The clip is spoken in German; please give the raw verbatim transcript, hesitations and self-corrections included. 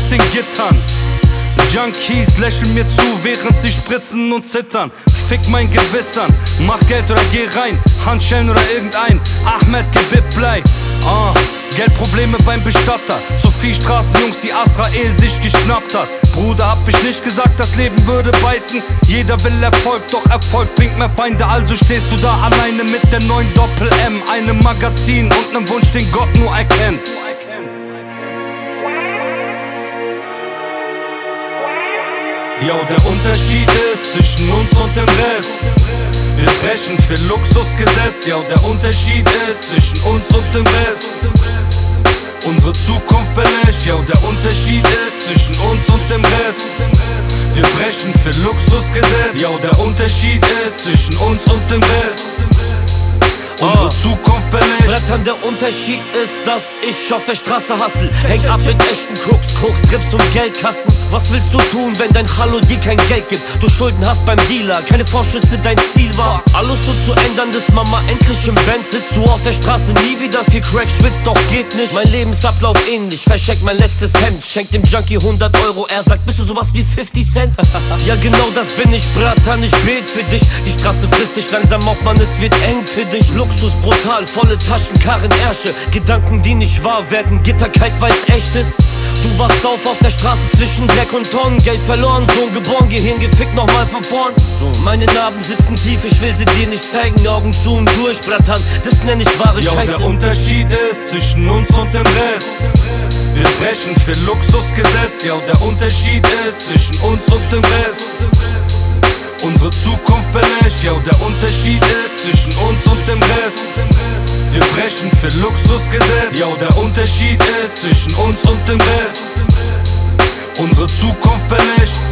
den Gittern. Junkies lächeln mir zu, während sie spritzen und zittern. Fick mein Gewissern, mach Geld oder geh rein. Handschellen oder irgendein Ahmed Gebib Blei. Ah, Geldprobleme beim Bestatter. Zu viel Straßenjungs, die Azrael sich geschnappt hat. Bruder, hab ich nicht gesagt, das Leben würde beißen. Jeder will Erfolg, doch Erfolg bringt mehr Feinde. Also stehst du da alleine mit der neuen Doppel-M, einem Magazin und nem Wunsch, den Gott nur erkennt. Yo, der Unterschied ist zwischen uns und dem Rest. Wir brechen für Luxusgesetz. Yo, der Unterschied ist zwischen uns und dem Rest. Unsere Zukunft belässt. Yo, der Unterschied ist zwischen uns und dem Rest. Wir brechen für Luxusgesetz. Yo, der Unterschied ist zwischen uns und dem Rest. Unsere oh. Zukunft belässt. Brettern, der Unterschied ist, dass ich auf der Straße hustle. Häng ab mit echten Crooks, Koks, Trips und Geldkasten. Was willst du tun, wenn dein Hallo dir kein Geld gibt? Du Schulden hast beim Dealer, keine Vorschüsse dein Ziel war. Alles so zu ändern, dass Mama endlich im Band sitzt. Du auf der Straße nie wieder viel Crack schwitzt, doch geht nicht. Mein Lebensablauf ähnlich, verschenk mein letztes Hemd. Schenk dem Junkie hundert Euro, er sagt, bist du sowas wie fifty Cent? Ja genau das bin ich, Bratan, ich bet für dich. Die Straße frisst dich langsam auf, Mann, es wird eng für dich. Luxus brutal, volle Taschen, Karren, Ärsche. Gedanken, die nicht wahr werden, Gitterkeit, weil's echt ist. Du wachst auf auf der Straße zwischen Dreck und Tonnen. Geld verloren, Sohn geboren, Gehirn gefickt, nochmal von vorn. Meine Narben sitzen tief, ich will sie dir nicht zeigen. Augen zu und durch, Bratan, das nenn ich wahre Yo, Scheiße. Der Unterschied ist zwischen uns und dem Rest. Wir brechen für Luxusgesetz. Ja, der Unterschied ist zwischen uns und dem Rest. Unsere Zukunft belässt. Ja, der Unterschied ist zwischen uns und dem Rest. Wir brechen für Luxusgesetz. Ja, der Unterschied ist zwischen uns und dem Rest. Unsere Zukunft belässt.